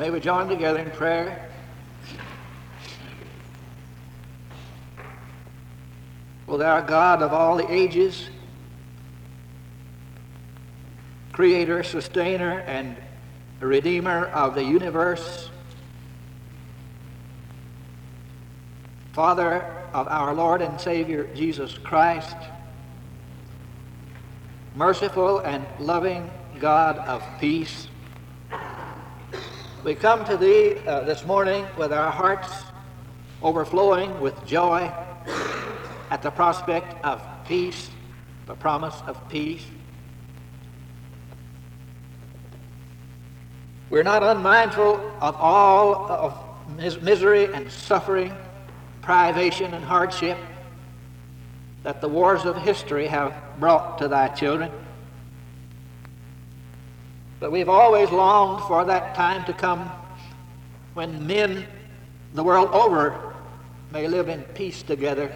May we join together in prayer. O thou God of all the ages, creator, sustainer, and redeemer of the universe, Father of our Lord and Savior Jesus Christ, merciful and loving God of peace, we come to Thee this morning with our hearts overflowing with joy at the prospect of peace, the promise of peace. We're not unmindful of all of misery and suffering, privation and hardship that the wars of history have brought to Thy children. But we've always longed for that time to come when men the world over may live in peace together.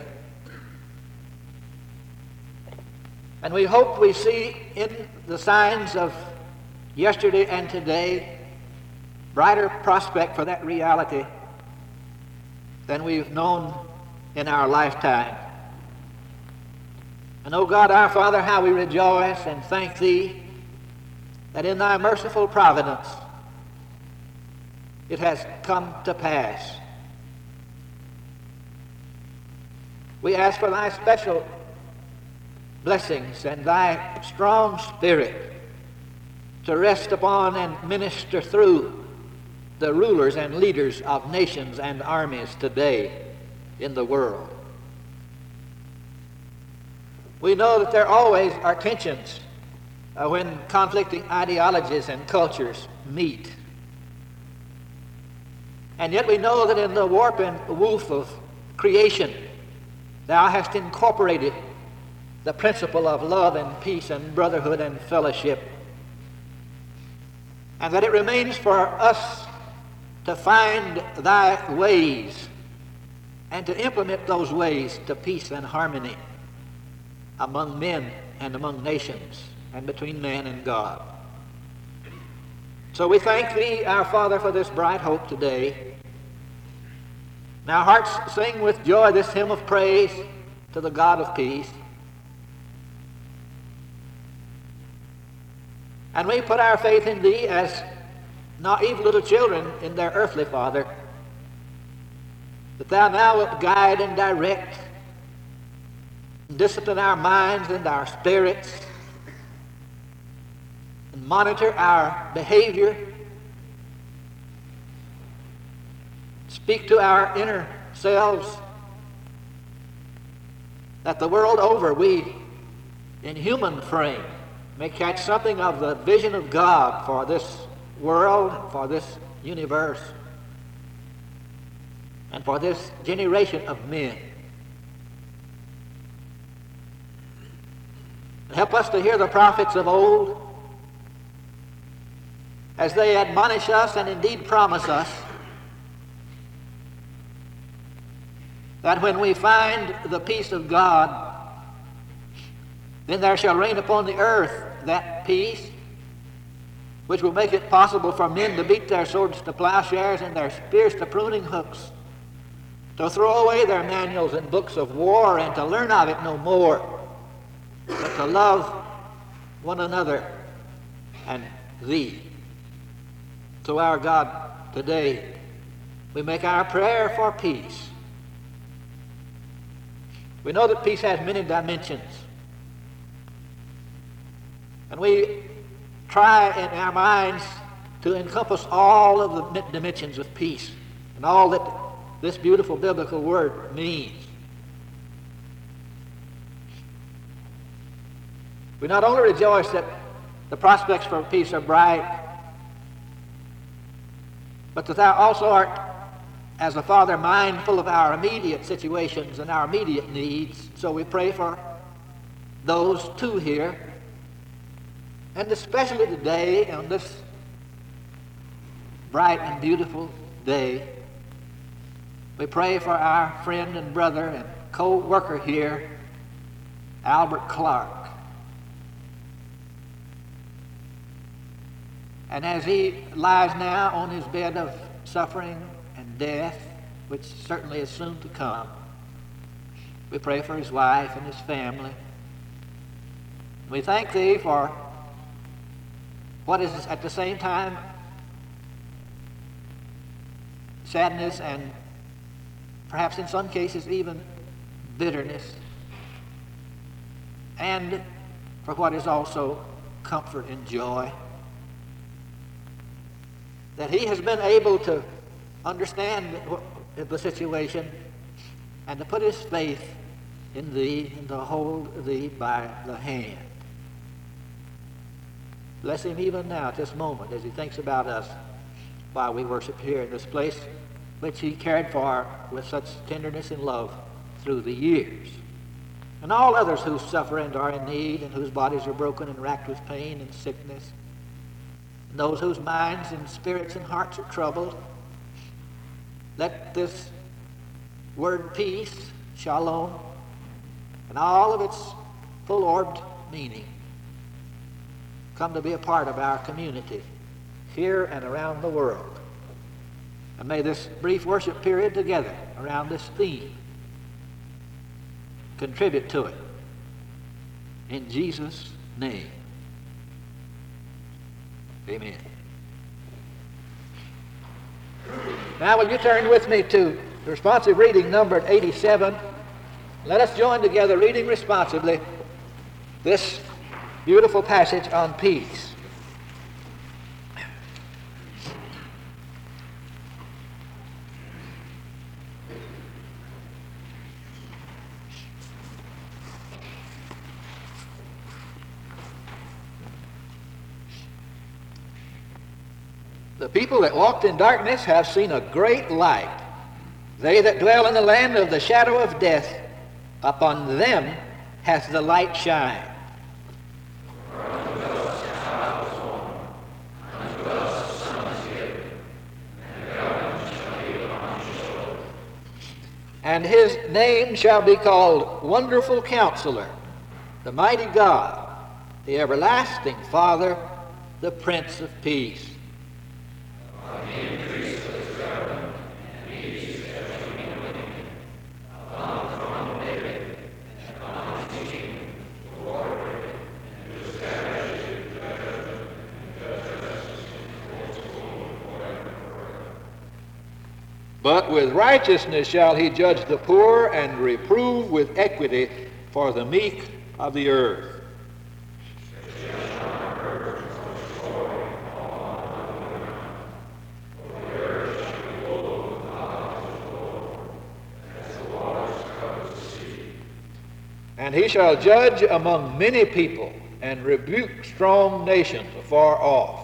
And we hope we see in the signs of yesterday and today brighter prospect for that reality than we've known in our lifetime. And O God, our Father, how we rejoice and thank Thee that in Thy merciful providence it has come to pass. We ask for Thy special blessings and Thy strong Spirit to rest upon and minister through the rulers and leaders of nations and armies today in the world. We know that there always are tensions when conflicting ideologies and cultures meet. And yet we know that in the warp and woof of creation, Thou hast incorporated the principle of love and peace and brotherhood and fellowship, and that it remains for us to find Thy ways and to implement those ways to peace and harmony among men and among nations and between man and God. So we thank Thee, our Father, for this bright hope today. And our hearts sing with joy this hymn of praise to the God of peace. And we put our faith in Thee as naive little children in their earthly father, that Thou now wilt guide and direct and discipline our minds and our spirits and monitor our behavior, speak to our inner selves, that the world over we in human frame may catch something of the vision of God for this world, for this universe, and for this generation of men. Help us to hear the prophets of old as they admonish us and indeed promise us that when we find the peace of God, then there shall reign upon the earth that peace which will make it possible for men to beat their swords to plowshares and their spears to pruning hooks, to throw away their manuals and books of war and to learn of it no more, but to love one another and Thee. So our God, today we make our prayer for peace. We know that peace has many dimensions, and we try in our minds to encompass all of the dimensions of peace and all that this beautiful biblical word means. We not only rejoice that the prospects for peace are bright, but that Thou also art, as a Father, mindful of our immediate situations and our immediate needs. So we pray for those too here, and especially today, on this bright and beautiful day, we pray for our friend and brother and co-worker here, Albert Clark. And as he lies now on his bed of suffering and death, which certainly is soon to come, we pray for his wife and his family. We thank thee for what is at the same time sadness and perhaps in some cases even bitterness, and for what is also comfort and joy, that he has been able to understand the situation and to put his faith in thee and to hold thee by the hand. Bless him even now at this moment as he thinks about us while we worship here in this place which he cared for with such tenderness and love through the years. And all others who suffer and are in need and whose bodies are broken and racked with pain and sickness, and those whose minds and spirits and hearts are troubled, let this word peace, shalom, and all of its full-orbed meaning come to be a part of our community here and around the world. And may this brief worship period together around this theme contribute to it. In Jesus' name, amen. Now will you turn with me to responsive reading numbered 87. Let us join together reading responsively this beautiful passage on peace. The people that walked in darkness have seen a great light. They that dwell in the land of the shadow of death, upon them hath the light shined. And his name shall be called Wonderful Counselor, the Mighty God, the Everlasting Father, the Prince of Peace. But with righteousness shall he judge the poor, and reprove with equity for the meek of the earth. And he shall judge among many people, and rebuke strong nations afar off.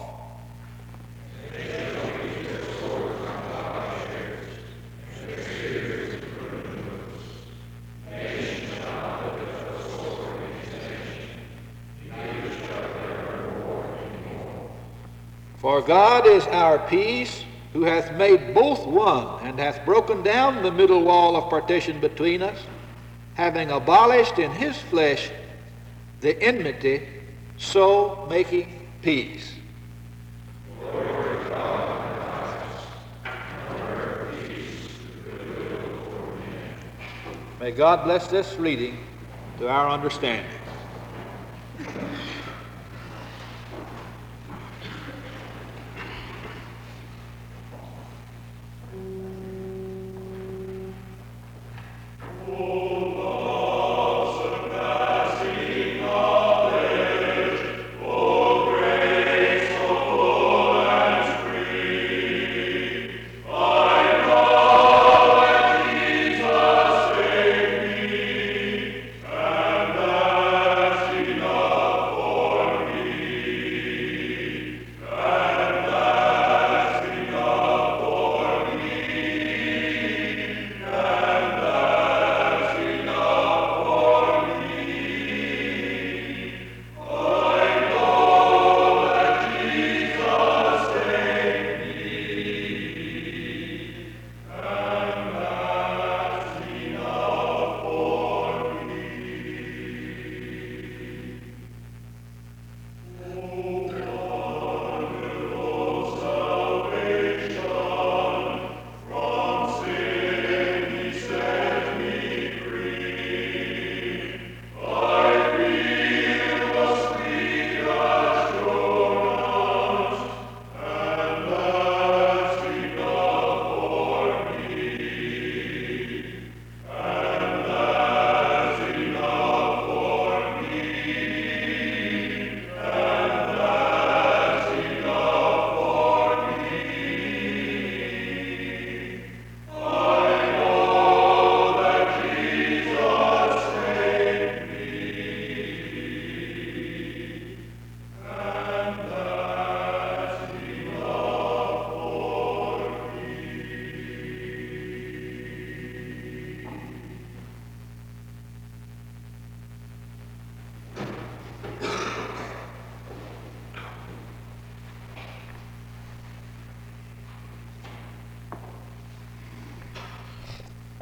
For God is our peace, who hath made both one, and hath broken down the middle wall of partition between us, having abolished in his flesh the enmity, so making peace. May God bless this reading to our understanding. And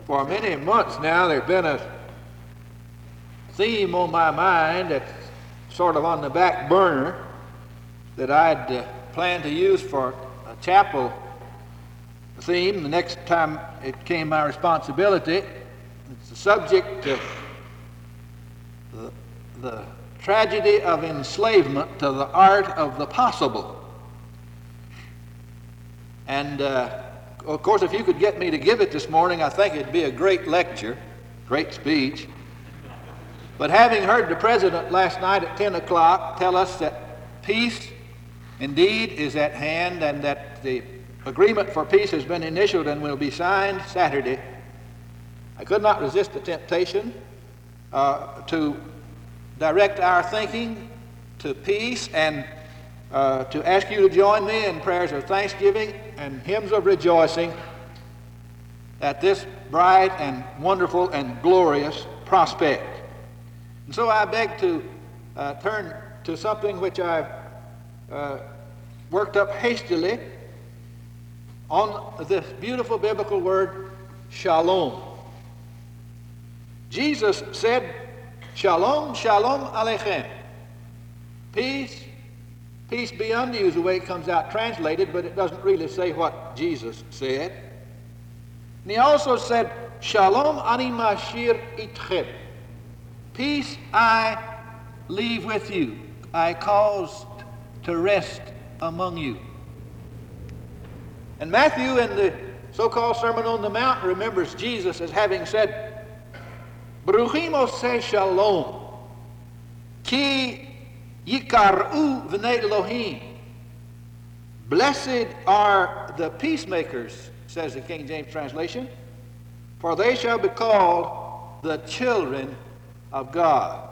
For many months now, there's been a theme on my mind that's sort of on the back burner that I'd planned to use for a chapel theme the next time it came my responsibility. It's the subject of the tragedy of enslavement to the art of the possible. And of course, if you could get me to give it this morning, I think it'd be a great lecture, great speech. But having heard the president last night at 10 o'clock tell us that peace indeed is at hand and that the agreement for peace has been initialed and will be signed Saturday, I could not resist the temptation to direct our thinking to peace and to ask you to join me in prayers of thanksgiving and hymns of rejoicing at this bright and wonderful and glorious prospect. And so I beg to turn to something which I've worked up hastily on this beautiful biblical word, shalom. Jesus said, Shalom, shalom aleichem. Peace, peace be unto you is the way it comes out translated, but it doesn't really say what Jesus said. And he also said, Shalom ani mashir itchem. Peace I leave with you. I cause to rest among you. And Matthew in the so-called Sermon on the Mount remembers Jesus as having said, Baruchim oseh shalom, ki yikar'u v'nei Elohim. Blessed are the peacemakers, says the King James translation, for they shall be called the children of God.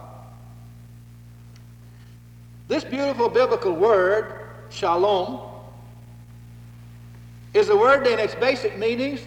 This beautiful biblical word, shalom, is a word in its basic meanings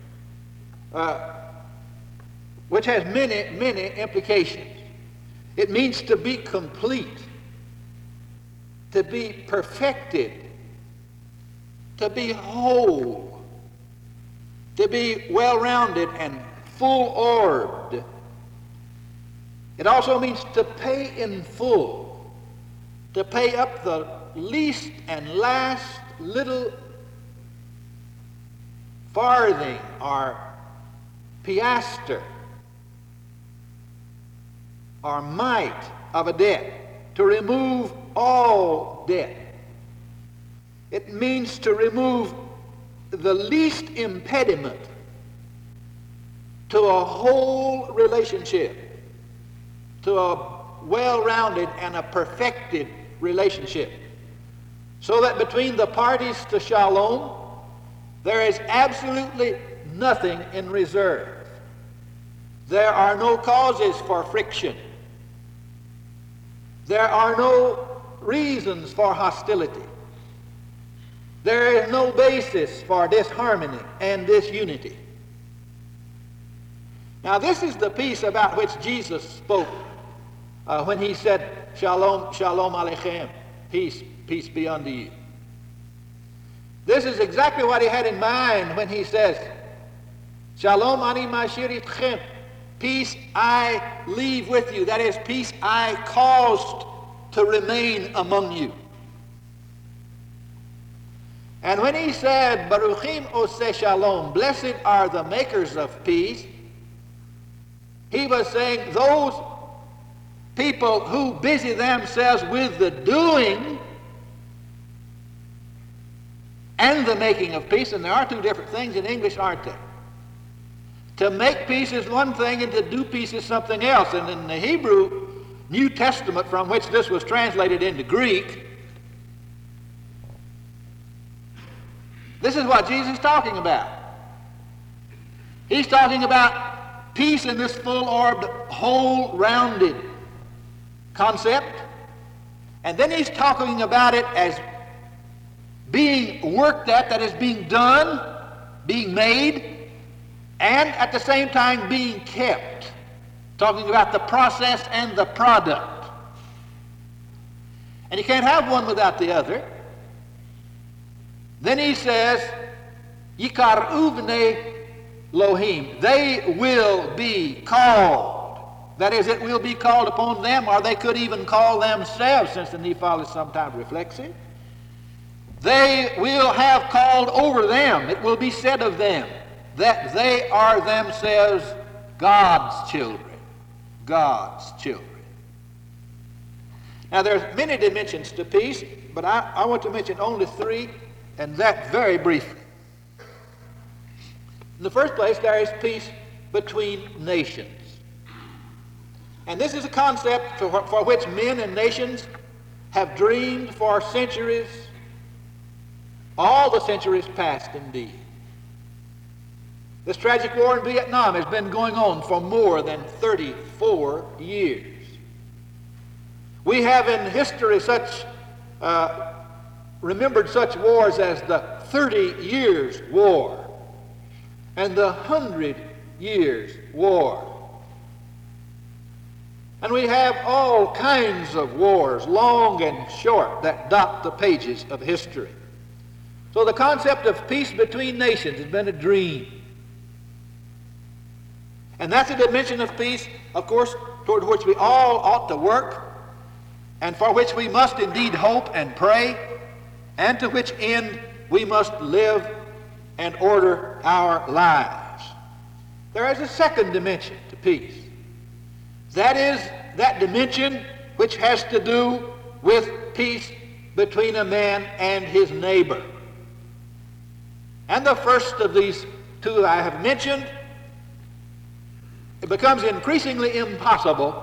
which has many, many implications. It means to be complete, to be perfected, to be whole, to be well-rounded and full-orbed. It also means to pay in full, to pay up the least and last little farthing or piaster or mite of a debt, to remove all debt. It means to remove the least impediment to a whole relationship, to a well-rounded and a perfected relationship, so that between the parties to shalom, there is absolutely nothing in reserve. There are no causes for friction. There are no reasons for hostility. There is no basis for disharmony and disunity. Now, this is the peace about which Jesus spoke when he said, Shalom, shalom aleichem, peace, peace be unto you. This is exactly what he had in mind when he says, Shalom ani mashir itchem, peace I leave with you. That is, peace I caused to remain among you. And when he said, Baruchim oseh shalom, blessed are the makers of peace, he was saying those people who busy themselves with the doing and the making of peace, and there are two different things in English, aren't there? To make peace is one thing and to do peace is something else. And in the Hebrew New Testament, from which this was translated into Greek, this is what Jesus is talking about. He's talking about peace in this full-orbed, whole-rounded concept. And then he's talking about it as being worked at, that is being done, being made, and at the same time being kept. Talking about the process and the product. And you can't have one without the other. Then he says, Yikar uvne Elohim. They will be called. That is, it will be called upon them, or they could even call themselves, since the Nephal is sometimes reflexive. They will have called over them. It will be said of them that they are themselves God's children. God's children. Now, there's many dimensions to peace, but I want to mention only three, and that very briefly. In the first place, there is peace between nations. And this is a concept for which men and nations have dreamed for centuries, all the centuries past indeed. This tragic war in Vietnam has been going on for more than 34 years. We have in history remembered such wars as the 30 Years' War and the 100 Years' War. And we have all kinds of wars, long and short, that dot the pages of history. So the concept of peace between nations has been a dream. And that's a dimension of peace, of course, toward which we all ought to work, and for which we must indeed hope and pray, and to which end we must live and order our lives. There is a second dimension to peace. That is that dimension which has to do with peace between a man and his neighbor. And the first of these two I have mentioned, it becomes increasingly impossible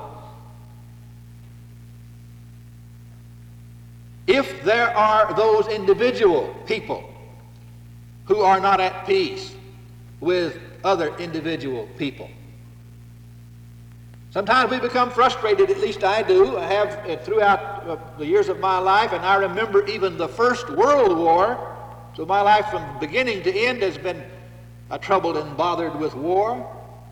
if there are those individual people who are not at peace with other individual people. Sometimes we become frustrated, at least I do. I have throughout the years of my life, and I remember even the First World War. So my life from beginning to end has been troubled and bothered with war.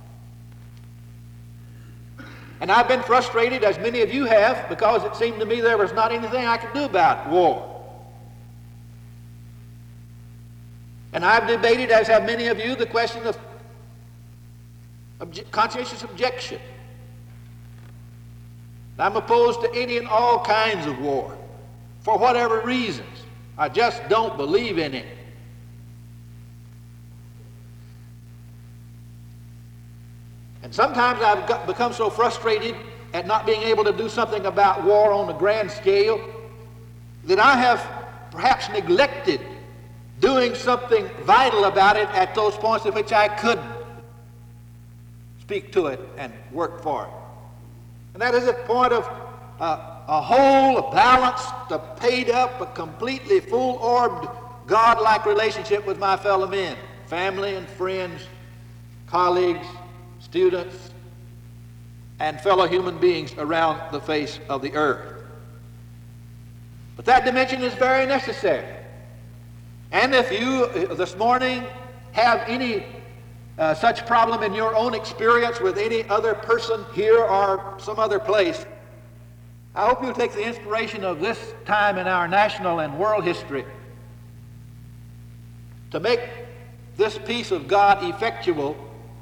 And I've been frustrated, as many of you have, because it seemed to me there was not anything I could do about war. And I've debated, as have many of you, the question of conscientious objection. I'm opposed to any and all kinds of war, for whatever reasons. I just don't believe in it. And sometimes I've become so frustrated at not being able to do something about war on a grand scale that I have perhaps neglected doing something vital about it at those points at which I could speak to it and work for it. And that is a point of a whole, a balanced, a paid up, a completely full-orbed, God-like relationship with my fellow men, family and friends, colleagues, students, and fellow human beings around the face of the earth. But that dimension is very necessary. And if you this morning have any such problem in your own experience with any other person here or some other place, I hope you'll take the inspiration of this time in our national and world history to make this peace of God effectual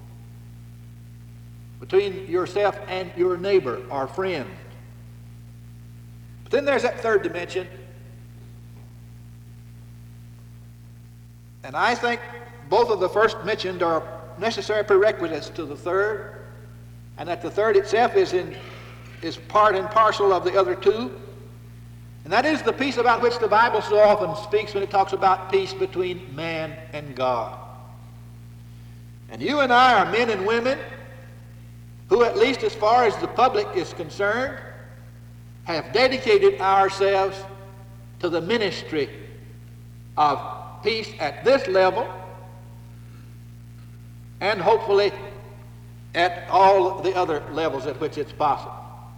between yourself and your neighbor or friend. But then there's that third dimension. And I think both of the first mentioned are necessary prerequisites to the third, and that the third itself is part and parcel of the other two. And that is the peace about which the Bible so often speaks when it talks about peace between man and God. And you and I are men and women who, at least as far as the public is concerned, have dedicated ourselves to the ministry of peace at this level, and hopefully at all the other levels at which it's possible.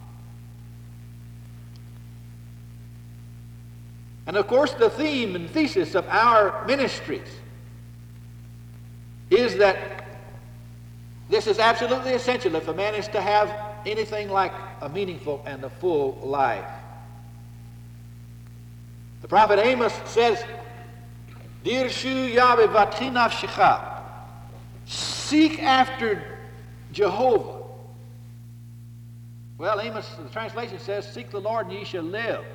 And of course, the theme and thesis of our ministries is that this is absolutely essential if a man is to have anything like a meaningful and a full life. The prophet Amos says, Dirshu Yahweh Vatinavshecha, seek after Jehovah. Well, Amos, the translation says, seek the Lord and ye shall live.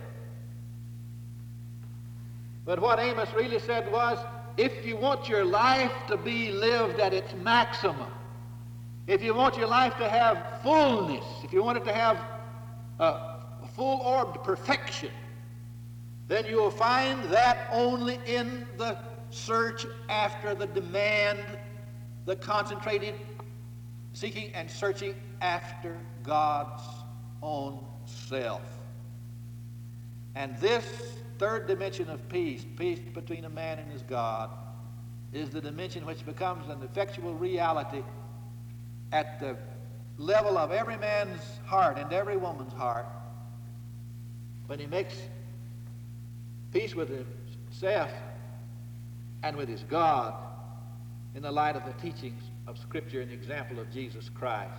But what Amos really said was, if you want your life to be lived at its maximum, if you want your life to have fullness, if you want it to have a full-orbed perfection, then you will find that only in the search after the demand, the concentrated seeking and searching after God's own self. And this third dimension of peace, peace between a man and his God, is the dimension which becomes an effectual reality at the level of every man's heart and every woman's heart when he makes peace with himself and with his God in the light of the teachings of Scripture and the example of Jesus Christ.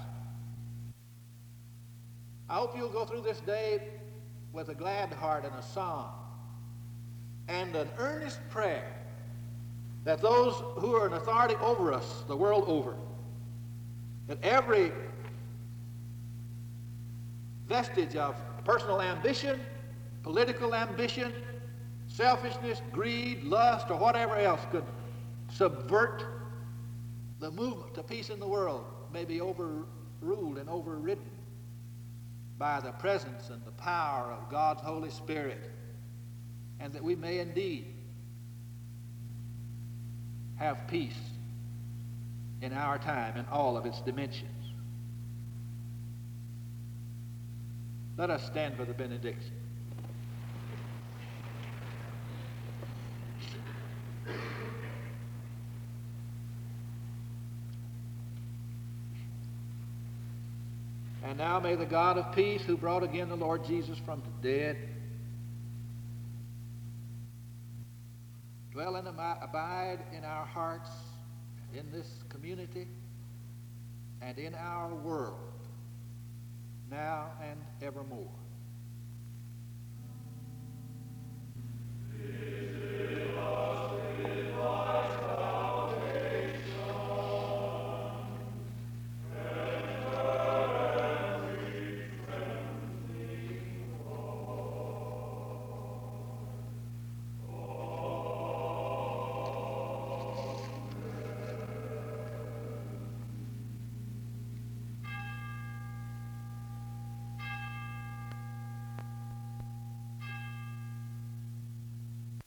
I hope you'll go through this day with a glad heart and a song and an earnest prayer that those who are in authority over us the world over, that every vestige of personal ambition, political ambition, selfishness, greed, lust, or whatever else could subvert the movement to peace in the world may be overruled and overridden by the presence and the power of God's Holy Spirit, and that we may indeed have peace in our time in all of its dimensions. Let us stand for the benediction. And now may the God of peace, who brought again the Lord Jesus from the dead, dwell and abide in our hearts, in this community, and in our world, now and evermore.